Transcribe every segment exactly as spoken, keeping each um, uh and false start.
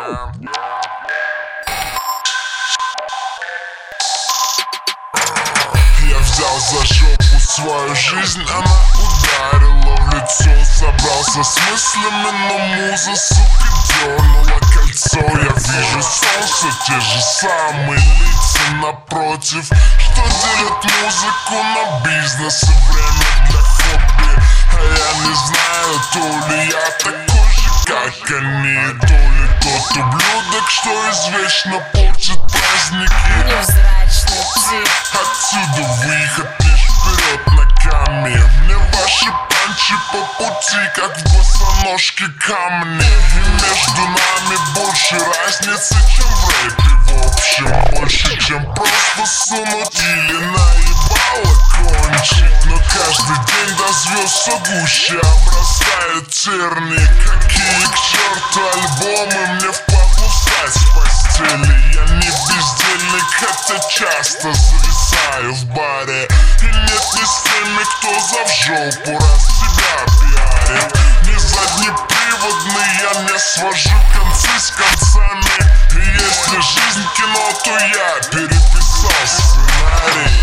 Я взял за жопу свою жизнь, она ударила в лицо. Собрался с мыслями, но муза, сука, дернула кольцо. Я вижу солнце, те же самые лица напротив, что делят музыку на бизнес и время для хобби. А я не знаю, то ли я такой же, как они, то ли тот ублюдок, что извечно портит праздники. Невзрачный тип. Отсюда выход лишь вперед ногами. Мне ваши панчи по пути, как в босоножке камни. И между нами больше разницы, чем в рэпе в общем. Больше, чем просто сунуть или наебало кончик. Но каждый день до звезд все гуще обрастает терни. Какие к черту альбомы, мне впадло встать с постели. Я не бездельник, хотя часто зависаю в баре. И нет ни с теми, кто за в жопу раз себя пиарит. Не заднеприводный, я не свожу концы с концами. И если жизнь кино, то я переписал сценарий.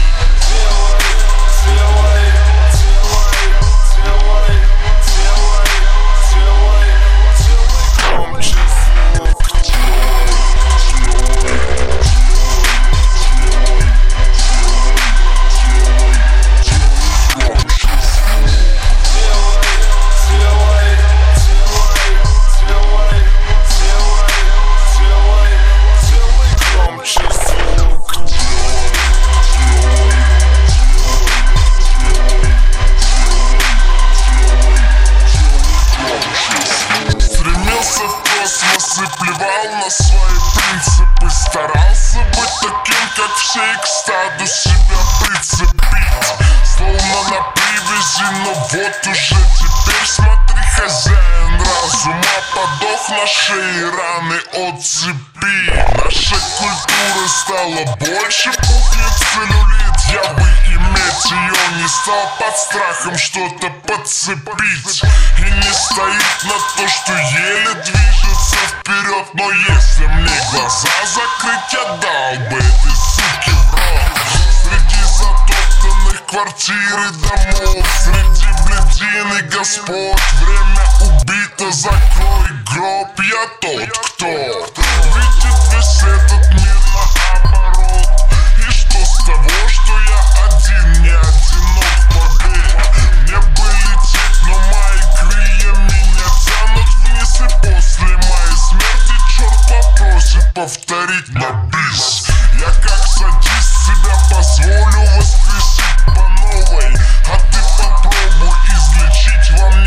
И плевал на свои принципы. Старался быть таким, как все, и к стаду себя прицепить. Словно на привязи, но вот уже теперь смотри, хозяин разума подох на шее, раны от цепи. Наша культура стала больше, пухнет целлюлит. Я бы иметь ее не стал под страхом что-то подцепить. И не стоит на то, что еле движется вперед. Но если мне глаза закрыть, я дал бы этой суке в рот. Среди затоптанных квартир и домов, среди бледин и господ, время убито, закрой гроб. Я тот, кто видит весь этот мир наоборот. И что с того, что я один, не одинок, поверь. Мне бы лететь, но мои крылья меня тянут вниз. И после моей смерти черт попросит повторить на бис. Я как садист себя позволю воскресить по новой. А ты попробуй излечить во мне